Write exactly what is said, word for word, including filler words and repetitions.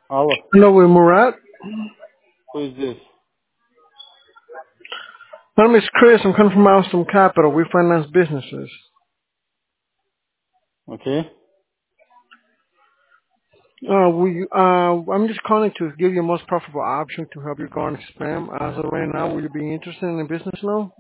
Alô, Hello, with Murat. who is this? My name is Chris. I'm coming from Milestone Capital. We finance businesses. Okay. Uh, we, uh, I'm just calling to give you the most profitable option to help you go on spam. As of right now, will you be interested in a business loan?